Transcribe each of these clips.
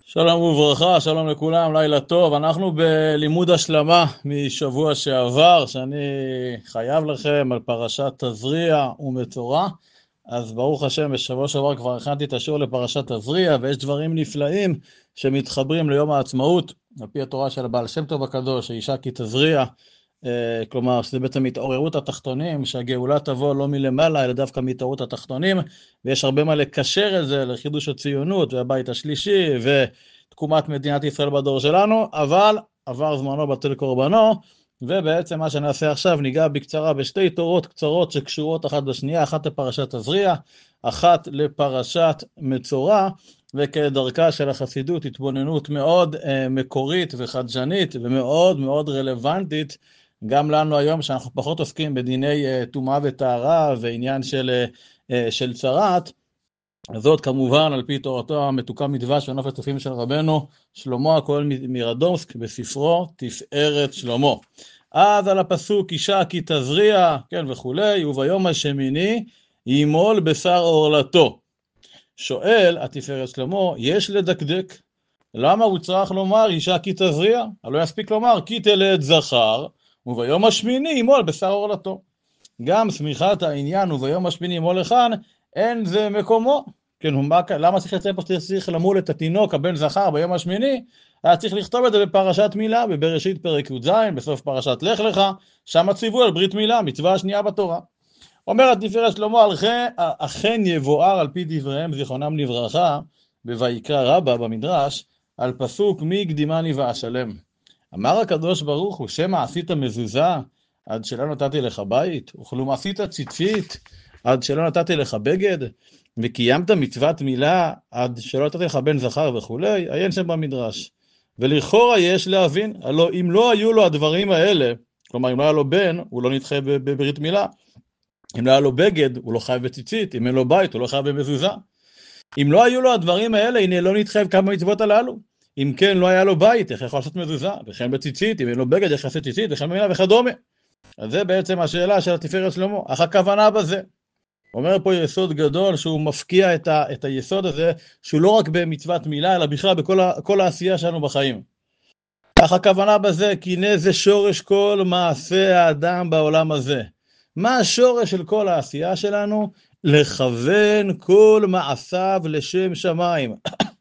שלום וברכה, שלום לכולם, לילה טוב. אנחנו בלימוד השלמה משבוע שעבר, שאני חייב לכם על פרשת תזריע ומצורע. אז ברוך השם, בשבוע שעבר כבר הכנתי את השיעור לפרשת תזריע, ויש דברים נפלאים שמתחברים ליום העצמאות, על פי התורה של הבעל שם טוב הקדוש, שאישה כי תזריע, כלומר שזה בעצם התעוררות התחתונים, שהגאולה תבוא לא מלמעלה אלא דווקא מהתעוררות התחתונים, ויש הרבה מה לקשר את זה לחידוש הציונות והבית השלישי ותקומת מדינת ישראל בדור שלנו, אבל עבר זמנו בטל קורבנו. ובעצם מה שנעשה עכשיו, ניגע בקצרה בשתי תורות קצרות שקשורות אחת בשנייה, אחת לפרשת תזריע, אחת לפרשת מצורע, וכדרכה של החסידות התבוננות מאוד מקורית וחדשנית ומאוד מאוד רלוונטית גם לנו היום, שאנחנו פחות עוסקים בדיני טומאה וטהרה ועניין של צרת. זאת כמובן על פי תורתו המתוקה מדבש ונוף הצופים של רבנו שלמה הכהן מרדומסק בספרו תפארת שלמה. אז על הפסוק אישה כי תזריע, כן וכולי, וביום השמיני ימול בשר עורלתו. שואל התפארת שלמה, יש לדקדק, למה הוא צריך לומר אישה כי תזריע? הלא יספיק לומר כי תלד זכר וביום השמיני ימול בשר עורלתו. גם סמיכת העניין וביום השמיני ימול לכאן, אין זה מקומו. כן, למה צריך למול את התינוק הבן זכר ביום השמיני? היה צריך לכתוב את זה בפרשת מילה, בבראשית פרק י"ז, בסוף פרשת לך לך, שם ציוו על ברית מילה, מצווה השנייה בתורה. אומר התפארת שלמה, אכן יבואר על פי דבריהם זיכרונם לברכה, בויקרא רבה במדרש, על פסוק מי קדימני ואשלם. אמר הקדוש ברוך הוא, שמא עשית מזוזה עד שלא נתתי לך בית, וכלום עשית ציצית עד שלא נתתי לך בגד, וקיימת מצוות מילה עד שלא נתתי לך בן זכר וכולי, עיין שם במדרש. ולכאורה יש להבין, הלא אם לא היו לו הדברים האלה, כלומר אם לא היה לו בן, הוא לא נדחה בברית מילה, אם לא היה לו בגד, הוא לא חייב בציצית, אם אין לו בית, הוא לא חייב במזוזה. אם לא היו לו הדברים האלה, הנה לא נתחייב כמה מצוות הללו. אם כן, לא היה לו בית, איך יכול לעשות מזוזה? וכן בציצית, אם אין לו בגד, איך לעשות ציצית, וכן במילה וכדומה. אז זה בעצם השאלה של התפארת שלמה. אך הכוונה בזה. אומר פה יסוד גדול שהוא מפקיע את היסוד הזה, שהוא לא רק במצוות מילה, אלא בכלל בכל העשייה שלנו בחיים. אך הכוונה בזה, כי הנה זה שורש כל מעשה האדם בעולם הזה. מה השורש של כל העשייה שלנו? לכוון כל מעשיו לשם שמיים.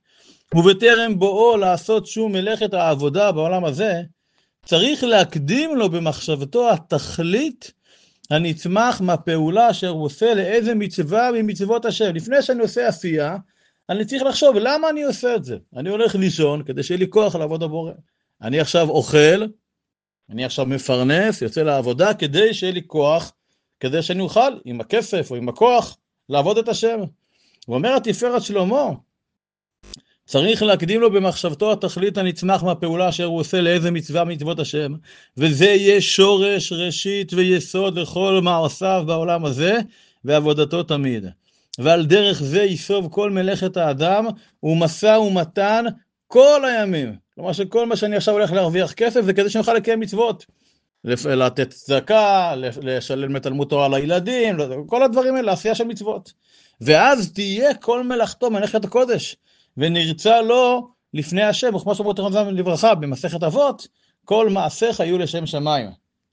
ובטרם בואו לעשות שום מלאכת העבודה בעולם הזה, צריך להקדים לו במחשבתו התכלית הנצמח מהפעולה אשר הוא עושה לאיזה מצווה ממצוות השם. לפני שאני עושה עשייה, אני צריך לחשוב למה אני עושה את זה. אני הולך לישון כדי שיהיה לי כוח לעבוד הבורא. אני עכשיו אוכל, אני עכשיו מפרנס, יוצא לעבודה כדי שיהיה לי כוח, כדי שאני אוכל עם הכסף או עם הכוח לעבוד את השם. הוא אומר התפארת שלמה, צריך להקדים לו במחשבתו התכלית הנצמח מהפעולה אשר הוא עושה לאיזה מצווה מצוות השם, וזה יהיה שורש, ראשית ויסוד לכל מעשיו בעולם הזה, ועבודתו תמיד. ועל דרך זה יסוב כל מלאכת האדם, ומשא ומתן כל הימים. כלומר שכל מה שאני עכשיו הולך להרוויח כסף, זה כדי שנוכל לקיים מצוות. לתת צדקה, לשלם תלמוד תורה לילדים, כל הדברים האלה, עשייה של מצוות. ואז תהיה כל מלאכתו מלאכת הקודש. ונרצה לו לפני השם, וכמו שאומר תרמזם לברכה במסכת אבות, כל מעשיך היו לשם שמיים.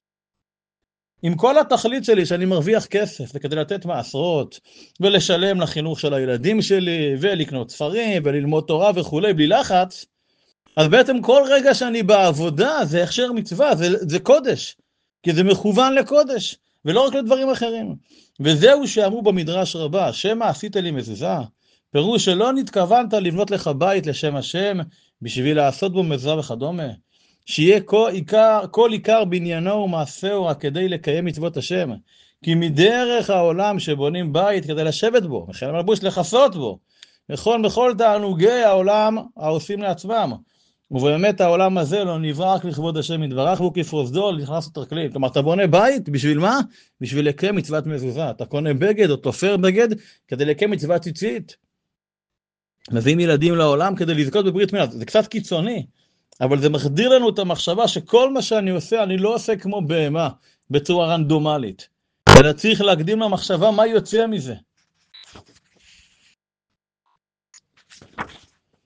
עם כל התכלית שלי שאני מרוויח כסף, וכדי לתת מעשרות, ולשלם לחינוך של הילדים שלי, ולקנות ספרים, וללמוד תורה וכו', בלי לחץ, אז בעצם כל רגע שאני בעבודה, זה הכשר מצווה, זה קודש, כי זה מכוון לקודש, ולא רק לדברים אחרים. וזהו שאמרו במדרש רבה, שמא עשית לי מזוזה, פירוש שלא נתכוונת לבנות לך בית לשם השם, בשביל לעשות בו מזוזה וכדומה, שיהיה כל עיקר בניינו ומעשהו רק כדי לקיים מצוות השם, כי מדרך העולם שבונים בית כדי לשבת בו, וכן מלבוש לחסות בו, בכל תענוגי העולם העושים לעצמם, ובאמת העולם הזה לא נברא רק לכבוד השם יתברך, והוא כפרוזדור נכנס לתרקלין. כלומר, אתה בונה בית, בשביל מה? בשביל לקיים מצוות מזוזה. אתה קונה בגד או תופר בגד כדי לקיים מצוות ציצית. מביאים ילדים לעולם כדי לזכות בברית מילה. זה קצת קיצוני, אבל זה מחדיר לנו את המחשבה שכל מה שאני עושה, אני לא עושה כמו בהמה, בצורה רנדומלית. אלא צריך להקדים למחשבה מה יוצא מזה.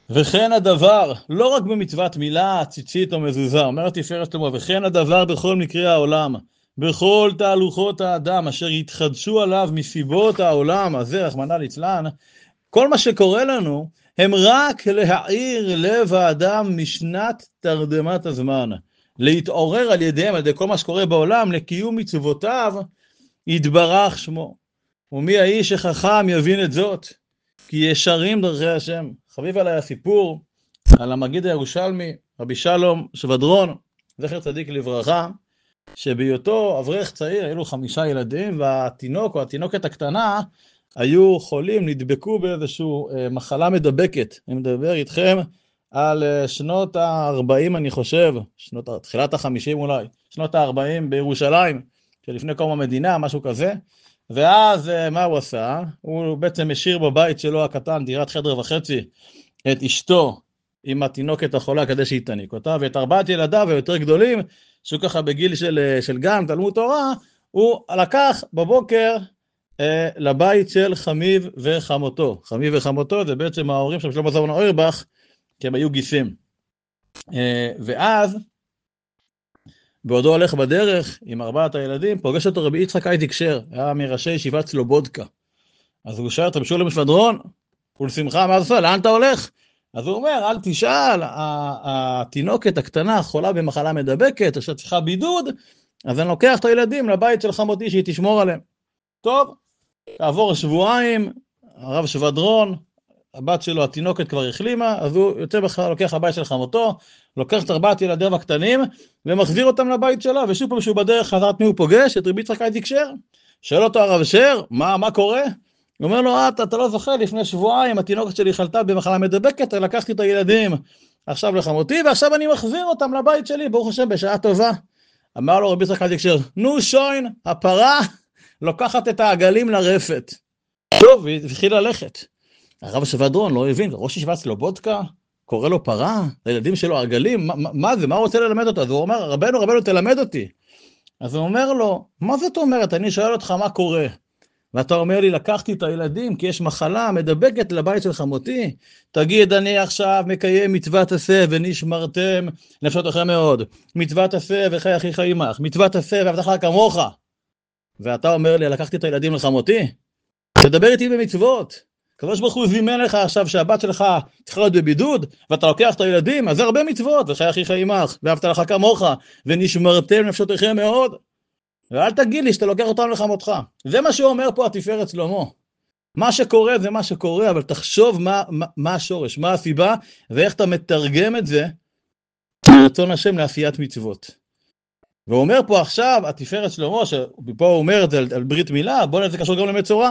וכן הדבר, לא רק במצוות מילה, ציצית או מזוזה, אומרת תפארת שלמה, וכן הדבר בכל מקרה העולם, בכל תהלוכות האדם, אשר יתחדשו עליו מסיבות העולם הזה, רחמנא ליצלן, כל מה שקורה לנו, הם רק להעיר לב האדם משנת תרדמת הזמן, להתעורר על ידיהם, על ידי כל מה שקורה בעולם, לקיום מצוותיו, יתברך שמו. ומי האיש החכם יבין את זאת? כי ישרים דרכי השם. חביב עליי הסיפור על המגיד הירושלמי, רבי שלום שבדרון, זכר צדיק לברכה, שבהיותו אברך צעיר, היו לו 5 ילדים, והתינוק או התינוקת הקטנה היו חולים, נדבקו באיזשהו מחלה מדבקת. אני מדבר איתכם על שנות ה-40 אני חושב, תחילת ה-50 אולי, שנות ה-40 בירושלים, שלפני קום המדינה, משהו כזה. ואז מה הוא עשה? הוא בעצם השאיר בבית שלו הקטן, דירת חדר וחצי, את אשתו עם התינוקת החולה כדי שהיא תניק אותה, ואת 4 ילדיו היותר גדולים, שהוא ככה בגיל של גן, תלמוד תורה, הוא לקח בבוקר לבית של חמיב וחמותו. חמיב וחמותו זה בעצם ההורים של שלמה זלמן אוירבך, כי הם היו גיסים. ואז, בעודו הולך בדרך עם 4 הילדים, פוגש אותו רבי יצחק אייזיק שר, היה מראשי ישיבת סלובודקה. אז הוא שואל, רבי שלום שבדרון, ולשמחה, מה זה? לאן אתה הולך? אז הוא אומר, אל תשאל, התינוקת הקטנה חולה במחלה מדבקת, אשר צריכה בידוד, אז אני לוקח את הילדים לבית של חמותי שהיא תשמור עליהם. טוב, כעבור שבועיים, הרב שבדרון, הבת שלו, התינוקת כבר החלימה, אז הוא יוצא בכלל, לוקח לבית של חמותו, לוקח את 4 ילדיו הקטנים, ומחזיר אותם לבית שלו, ושוב פעם שהוא בדרך חזרת מי הוא פוגש, את רבי יצחק אייזיק שר. שואל אותו הרב שר, מה קורה? הוא אומר לו, אתה לא זוכר, לפני שבועיים התינוקת שלי חלתה במחלה מדבקת, לקחתי את הילדים עכשיו לחמותי, ועכשיו אני מחזיר אותם לבית שלי, ברוך השם, בשעה טובה. אמר לו רבי יצחק אייזיק שר, נו שוין, הפרה לוקחת את העגלים לרפת. טוב, והתחיל ללכת. הרב שבדרון לא הבין, ראש ישיבת סלובודקה, קורא לו פרה, לילדים שלו עגלים, מה זה, מה הוא רוצה ללמד אותו? אז הוא אומר, רבנו תלמד אותי. אז הוא אומר לו, מה זאת אומרת? אני שואל אותך מה קורה. ואתה אומר לי, לקחתי את הילדים כי יש מחלה מדבקת לבית של חמותי. תגיד, אני עכשיו מקיים מצוות עשה ונשמרתם נפשותיכם מאוד. מצוות עשה וחי אחיך עמך. מצוות עשה ועבדך כמוך. ואתה אומר לי, לקחתי את הילדים לחמותי. תדבר איתי במצוות. הקדוש ברוך הוא זימן לך עכשיו שהבת שלך צריכה להיות בבידוד, ואתה לוקח את הילדים, אז זה הרבה מצוות. וחי אחיך עמך, ואהבת לך כמוך, ונשמרתם נפשותיכם מאוד. ואל תגיד לי שאתה לוקח אותם לחמותך. זה מה שאומר פה התפארת שלמה. מה שקורה זה מה שקורה, אבל תחשוב מה השורש, מה הסיבה, ואיך אתה מתרגם את זה לרצון השם לעשיית מצוות. והוא אומר פה עכשיו, התפארת שלמה, שפה הוא אומר את זה על ברית מילה, בוא נראה זה קשור גם למצורע.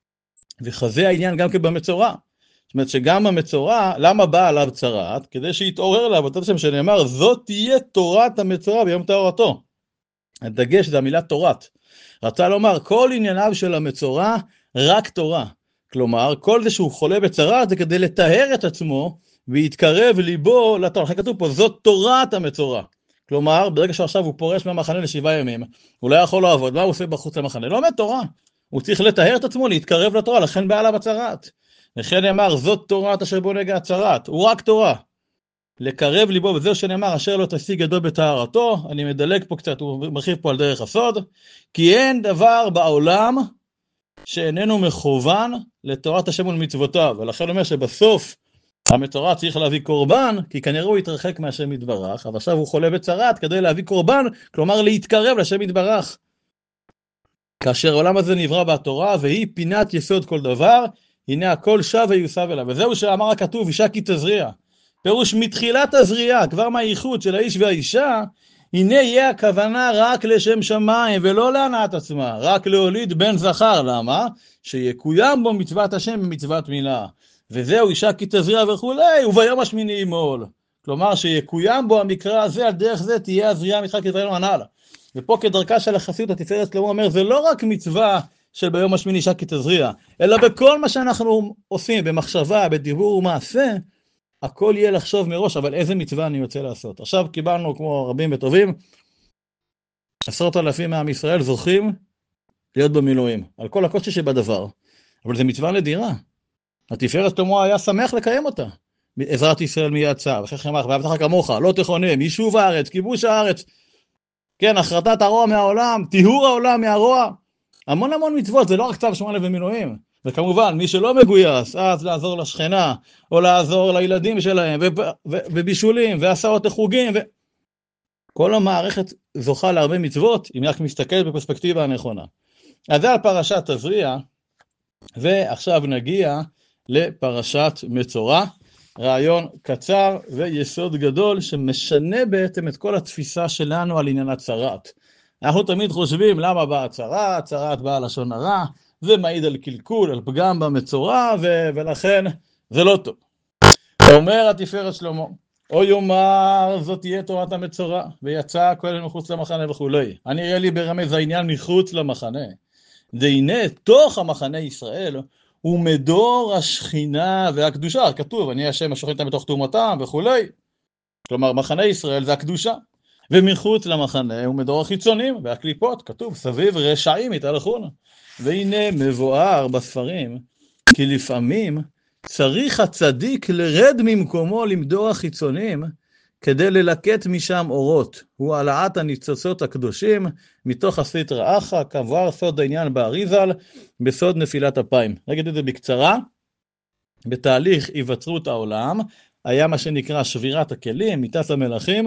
וחזה העניין גם כבמצורע. זאת אומרת שגם המצורע, למה בא עליו צרעת? כדי שיתעורר עליו, אותו שם שנאמר, זאת תהיה תורת המצורע ביום טהרתו. הדגש זה המילה תורת. רצה לומר, כל ענייניו של המצורע, רק תורה. כלומר, כל זה שהוא חולה בצרעת, זה כדי לטהר את עצמו, ויתקרב ליבו לתורה. לכן כתוב פה, זאת תורת המצורע. כלומר, ברגע שעכשיו הוא פורש מהמחנה ל7 ימים, הוא לא יכול לעבוד, מה הוא עושה בחוץ למחנה? לא לומד תורה. הוא צריך לטהר את עצמו, להתקרב לתורה, לכן בא עליו הצרעת. לכן נאמר, זאת תורת אשר בו נגע הצרעת. הוא רק תורה. לקרב ליבו, וזהו שנאמר, אשר לא תשיג ידו בטהרתו. אני מדלג פה קצת, הוא מרחיב פה על דרך הסוד. כי אין דבר בעולם שאיננו מכוון לתורת השם ולמצוותיו. ולכן אומר שבסוף המצורע צריך להביא קורבן, כי כנראה הוא יתרחק מהשם יתברך, אבל עכשיו הוא חולה בצרעת כדי להביא קורבן, כלומר להתקרב לשם יתברך. כאשר העולם הזה נברא בתורה, והיא פינת יסוד כל דבר, הנה הכל שב ויוסב אליו. וזהו שאמר הכתוב, אישה כי תזריע. פירוש מתחילת הזריעה, כבר מהייחוד של האיש והאישה, הנה יהיה הכוונה רק לשם שמיים, ולא להנאת עצמה, רק להוליד בן זכר. למה? שיקוים בו מצוות השם ומצוות מילה. וזהו אישה כי תזריע וכולי, וביום השמיני ימול. כלומר שיקוים בו המקרא הזה, על דרך זה תהיה הזריעה מתחילת כתבנו הנ"ל. ופה כדרכה של החסידות, התפארת שלמה אומר, זה לא רק מצווה של ביום השמיני אישה כי תזריע, אלא בכל מה שאנחנו עושים, במחשבה, בדיבור ומעשה, הכל יהיה לחשוב מראש, אבל איזה מצווה אני רוצה לעשות. עכשיו קיבלנו, כמו רבים וטובים, 10,000 מעם ישראל זוכים להיות במילואים, על כל הקושי שבדבר. אבל זה מצווה נדירה. התפארת שלמה היה שמח לקיים אותה. עזרת ישראל מי יצא, וכך חמך, ואהבת לך כמוך, לא תכונם, יישוב הארץ, כיבוש הארץ, כן, החרטת הרוע מהעולם, טיהור העולם מהרוע, המון המון מצוות, זה לא רק צו 8 ומילואים, וכמובן, מי שלא מגויס, אז לעזור לשכנה, או לעזור לילדים שלהם, ובישולים, והסעות לחוגים, כל המערכת זוכה להרבה מצוות, אם רק מסתכל בפרספקטיבה הנכונה. אז זה על פרשת תזריע, ועכשיו נגיע לפרשת מצורע, רעיון קצר ויסוד גדול שמשנה בעצם את כל התפיסה שלנו על עניין הצרת. אנחנו תמיד חושבים למה באה הצרת, הצרת באה לשון הרע, זה מעיד על קלקול, על פגם במצורע, ולכן זה לא טוב. אומר התפארת שלמה, או יאמר זאת תהיה תורת המצורע, ויצא כהן מחוץ למחנה וכולי. אני אראה לי ברמז העניין מחוץ למחנה. והנה תוך המחנה ישראל הוא מדור השכינה והקדושה, כתוב אני השם השוכן איתם בתוך תאומתם וכולי, כלומר מחנה ישראל זה הקדושה, ומחוץ למחנה הוא מדור החיצונים והקליפות, כתוב סביב רשעים יתהלכון. והנה מבואר בספרים כי לפעמים צריך הצדיק לרד ממקומו למדור החיצונים כדי ללקט משם אורות, הוא העלאת הניצוצות הקדושים מתוך הסטרא אחרא, כמבואר סוד העניין באריז"ל בסוד נפילת אפיים. נגיד את זה בקצרה, בתהליך היווצרות העולם היה מה שנקרא שבירת הכלים, מיתת המלאכים,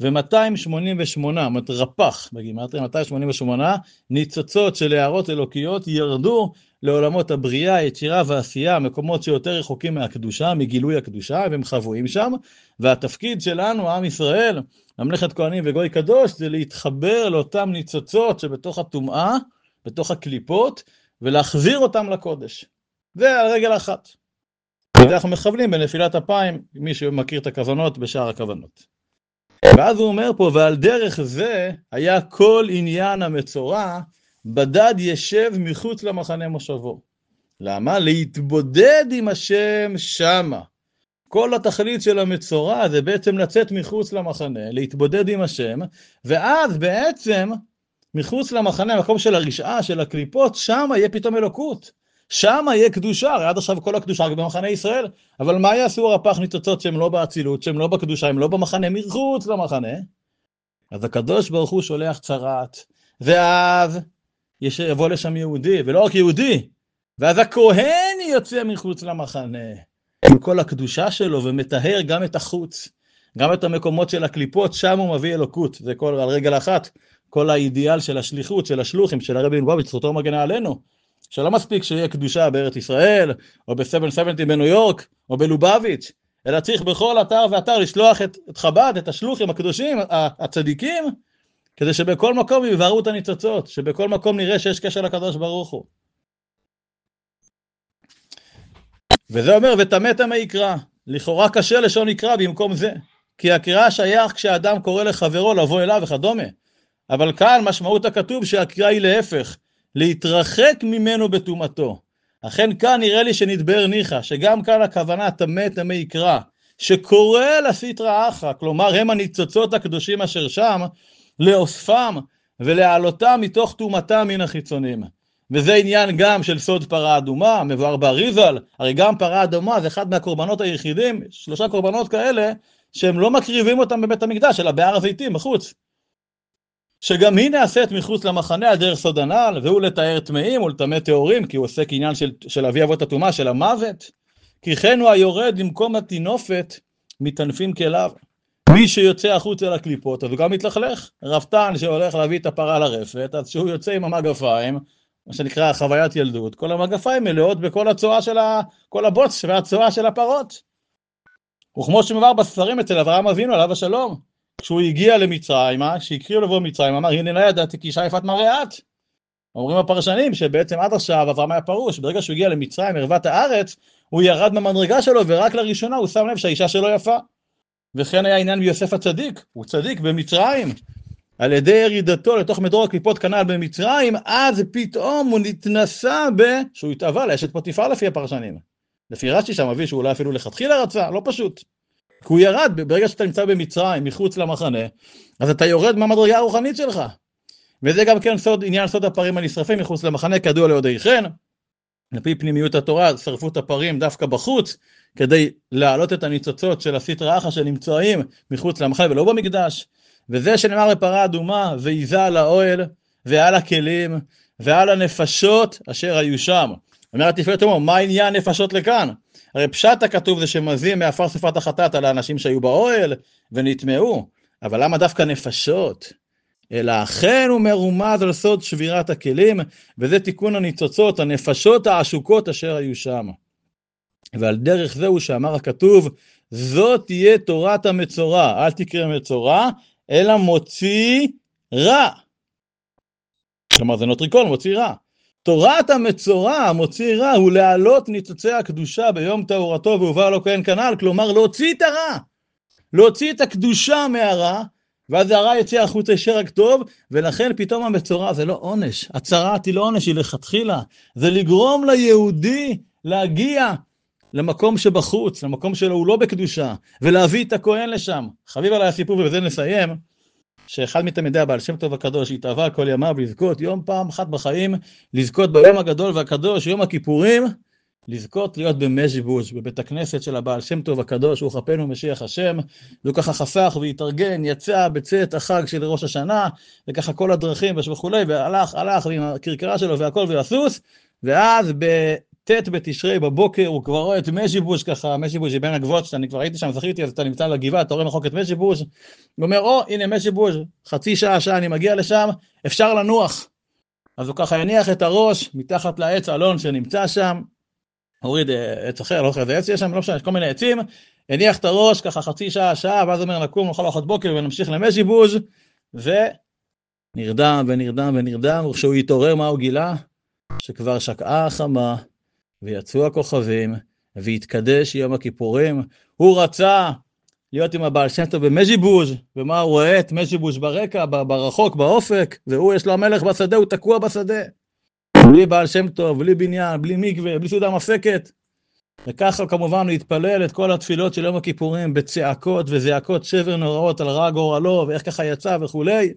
ו-288, רפ"ח, בגימטריה 288 ניצוצות של הערות אלוקיות ירדו לעולמות הבריאה, היצירה והעשייה, מקומות שיותר רחוקים מהקדושה, מגילוי הקדושה, והם חבויים שם, והתפקיד שלנו, עם ישראל, ממלכת כהנים וגוי קדוש, זה להתחבר לאותם ניצוצות שבתוך הטומאה, בתוך הקליפות, ולהחזיר אותם לקודש. זה על רגל אחת. ואנחנו מכוונים בנפילת אפיים, מי שמכיר את הכוונות בשאר הכוונות. ואז הוא אומר פה, ועל דרך זה היה כל עניין המצורע, בדד ישב מחוץ למחנה מושבו. למה? להתבודד עם השם שמה. כל התכלית של המצורע זה בעצם לצאת מחוץ למחנה, להתבודד עם השם, ואז בעצם מחוץ למחנה, המקום של הרשעה, של הקליפות, שם יהיה פתאום אלוקות. שם יהיה קדושה, הרי עד עכשיו כל הקדושה במחנה ישראל, אבל מה יעשו הרפ"ח ניצוצות שהם לא באצילות, שהם לא בקדושה, הם לא במחנה, מחוץ למחנה? אז הקדוש ברוך הוא שולח צרת, ואז יבוא לשם יהודי, ולא רק יהודי, ואז הכהן יוצא מחוץ למחנה, עם כל הקדושה שלו, ומטהר גם את החוץ, גם את המקומות של הקליפות, שם הוא מביא אלוקות, זה כל על רגל אחת, כל האידיאל של השליחות, של השלוחים, של הרבי מלובביץ' זכותו מגנה עלינו, שלא מספיק שיהיה קדושה בארץ ישראל, או ב-770 בניו יורק, או בלובביץ', אלא צריך בכל אתר ואתר לשלוח את חב"ד, את השלוחים הקדושים, הצדיקים, כדי שבכל מקום יבהרו את הניצוצות, שבכל מקום נראה שיש קשר לקדוש ברוך הוא. וזה אומר, וטמא טמא יקרא, לכאורה קשה לשון יקרא במקום זה, כי הקריאה שייך כשאדם קורא לחברו לבוא אליו וכדומה, אבל כאן משמעות הכתוב שהקריאה היא להפך, להתרחק ממנו בטומאתו. אכן כאן נראה לי שנדבר ניחא, שגם כאן הכוונה טמא טמא יקרא, שקורא לסטרא אחרא, כלומר הם הניצוצות הקדושים אשר שם, לאוספם ולהעלותם מתוך טומאתם מן החיצונים. וזה עניין גם של סוד פרה אדומה, מבואר באריז"ל, הרי גם פרה אדומה זה אחד מהקורבנות היחידים, 3 קורבנות כאלה, שהם לא מקריבים אותם בבית המקדש, אלא בהר הזיתים בחוץ. שגם היא נעשית מחוץ למחנה על דרך סוד הנ"ל, והוא לתאר טמאים ולטמא טהורים, כי הוא עושה כעניין של אבי אבות הטומאה, של המוות. כי כן הוא היורד למקום הטינופת, מטנפים כליו. מי שיוצא החוץ אל הקליפות, אז הוא גם מתלכלך. רפתן שהולך להביא את הפרה לרפת, אז שהוא יוצא עם המגפיים, מה שנקרא חוויית ילדות, כל המגפיים מלאות בכל הצואה של כל הבוץ והצואה של הפרות. וכמו שמבואר בספרים אצל אברהם אבינו, עליו השלום, כשהוא הגיע למצרים, שהקריאו לבוא מצרים, אמר, הנה לא ידעתי כי אישה יפת מראה את. אומרים הפרשנים שבעצם עד עכשיו אברהם היה פרוש, ברגע שהוא הגיע למצרים, ערוות הארץ, הוא ירד מהמדרגה שלו, ורק לראשונה הוא שם לב שהאישה שלו יפה. וכן היה עניין ביוסף הצדיק, הוא צדיק במצרים, על ידי ירידתו לתוך מדור הקליפות כנ"ל במצרים, אז פתאום הוא נתנסה שהוא התאווה לאשת פוטיפר לפי הפרשנים. לפי רש"י שם מביא שהוא אולי אפילו לכתחילה רצה, לא פשוט. כי הוא ירד, ברגע שאתה נמצא במצרים, מחוץ למחנה, אז אתה יורד מהמדרגה הרוחנית שלך. וזה גם כן עניין סוד הפרים הנשרפים מחוץ למחנה, כידוע להודיעכם. לפי פנימיות התורה, שרפו את הפרים דווקא בחוץ, כדי להעלות את הניצוצות של הסטרא אחרא שנמצאים מחוץ למחנה ולא במקדש. וזה שנאמר בפרה אדומה, וייזה על האוהל ועל הכלים ועל הנפשות אשר היו שם. אומר התפארת אומר, מה עניין נפשות לכאן? הרי פשט הכתוב זה שמזים מעפר סופת החטאת על האנשים שהיו באוהל ונטמעו, אבל למה דווקא נפשות? אלא אכן הוא מרומז על סוד שבירת הכלים, וזה תיקון הניצוצות, הנפשות העשוקות אשר היו שם. ועל דרך זהו שאמר הכתוב, זאת תהיה תורת המצורע, אל תקרא מצורע, אלא מוציא רע. כלומר זה נוטריקון, מוציא רע. תורת המצורע, המוציא רע, הוא להעלות ניצוצי הקדושה ביום טהרתו והובא לו כהן כנ"ל, כלומר להוציא את הרע, להוציא את הקדושה מהרע, ואז הרע יצא החוצה ישר רק טוב, ולכן פתאום המצורע זה לא עונש, הצרת היא לא עונש, היא לכתחילה, זה לגרום ליהודי להגיע למקום שבחוץ, למקום שלו הוא לא בקדושה, ולהביא את הכהן לשם. חביב עליי הסיפור, ובזה נסיים, שאחד מתלמידי הבעל שם טוב הקדוש התאווה כל ימיו לזכות יום פעם אחת בחיים, לזכות ביום הגדול והקדוש, יום הכיפורים, לזכות להיות במז'יבוז' בבית הכנסת של הבעל שם טוב הקדוש, הוא חפנו משיח השם, והוא ככה חסך והתארגן, יצא בצאת החג של ראש השנה, וככה כל הדרכים וכולי, והלך עם הקרקרה שלו והכל והסוס, ואז בט' בתשרי בבוקר הוא כבר רואה את מז'יבוז' ככה, מז'יבוז' היא בין הגבוהות שאני כבר הייתי שם, זכיתי, אז אתה נמצא לגבעה, אתה רואה מחוק את מז'יבוז', הוא אומר, הנה מז'יבוז', חצי שעה אני מגיע לשם, אפשר לנוח. אז הוא ככה יניח את הראש מתחת לעץ אלון שנמצא שם, הוריד עץ אחר, לא אחר, זה עץ יש שם, לא משנה, יש כל מיני עצים, הניח את הראש ככה חצי שעה, ואז אומר נקום, נאכל ארוחת בוקר ונמשיך למז'יבוז' ונרדם, וכשהוא יתעורר מה הוא גילה? שכבר שקעה החמה, ויצאו הכוכבים, והתקדש יום הכיפורים, הוא רצה להיות עם הבעל שם טוב במז'יבוז', ומה הוא רואה? את מז'יבוז' ברקע, ברחוק, באופק, והוא יש לו המלך בשדה, הוא תקוע בשדה. בלי בעל שם טוב, בלי בניין, בלי מקווה, בלי סעודה מפסקת. וככה כמובן הוא התפלל את כל התפילות של יום הכיפורים בצעקות וזעקות שבר נוראות על רע גורלו, ואיך ככה יצא וכולי.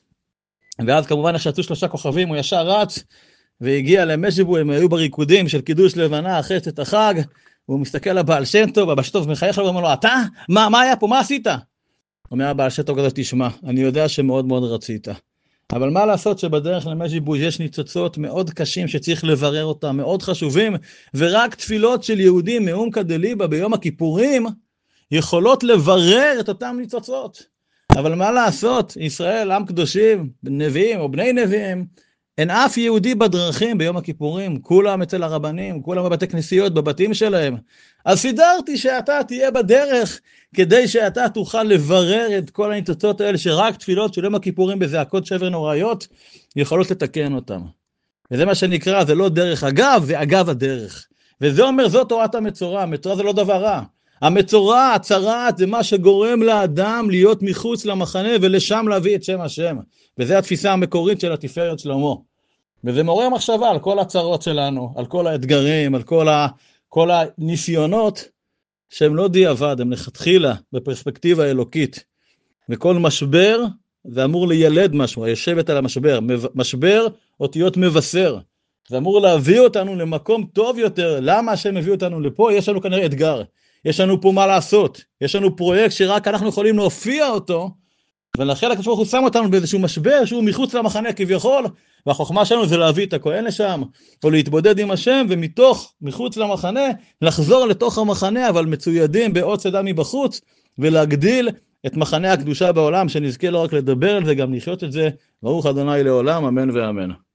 ואז כמובן איך שיצאו 3 כוכבים, הוא ישר רץ, והגיע למז'יבוז', הם היו בריקודים של קידוש לבנה אחרי צאת החג, והוא מסתכל לבעל שם טוב, הבעל שם טוב מחייך לו, ואומר לו, אתה? מה היה פה? מה עשית? אומר הבעל שם טוב כזה, תשמע, אני יודע שמאוד מאוד רצית. אבל מה לעשות שבדרך למז'יבוז' יש ניצוצות מאוד קשים שצריך לברר אותם, מאוד חשובים, ורק תפילות של יהודים מעומקא דליבא ביום הכיפורים יכולות לברר את אותם ניצוצות. אבל מה לעשות, ישראל, עם קדושים, נביאים או בני נביאים, אין אף יהודי בדרכים ביום הכיפורים, כולם אצל הרבנים, כולם בבתי כנסיות, בבתים שלהם. אז סידרתי שאתה תהיה בדרך, כדי שאתה תוכל לברר את כל הניצוצות האלה, שרק תפילות של יום הכיפורים בזעקות שבר נוראיות, יכולות לתקן אותם. וזה מה שנקרא, זה לא דרך אגב, זה אגב הדרך. וזה אומר, זאת תורת המצורע, המצורע זה לא דבר רע. המצורע, הצרעת, זה מה שגורם לאדם להיות מחוץ למחנה, ולשם להביא את שם השם. וזה התפיסה המקורית של התפארת שלמה. וזה מעורר מחשבה על כל הצרות שלנו, על כל האתגרים, על כל הניסיונות, שהם לא דיעבד, הם לכתחילה בפרספקטיבה אלוקית. וכל משבר זה אמור לילד משהו, היושבת על המשבר. משבר אותיות מבשר. זה אמור להביא אותנו למקום טוב יותר. למה השם מביא אותנו לפה? יש לנו כנראה אתגר. יש לנו פה מה לעשות. יש לנו פרויקט שרק אנחנו יכולים להופיע אותו, ולכן הקדוש ברוך הוא שם אותנו באיזשהו משבר שהוא מחוץ למחנה כביכול, והחוכמה שלנו זה להביא את הכהן לשם, או להתבודד עם השם, מחוץ למחנה, לחזור לתוך המחנה, אבל מצוידים בעוד צדה מבחוץ, ולהגדיל את מחנה הקדושה בעולם, שנזכה לא רק לדבר על זה, גם לחיות את זה. ברוך ה' לעולם, אמן ואמן.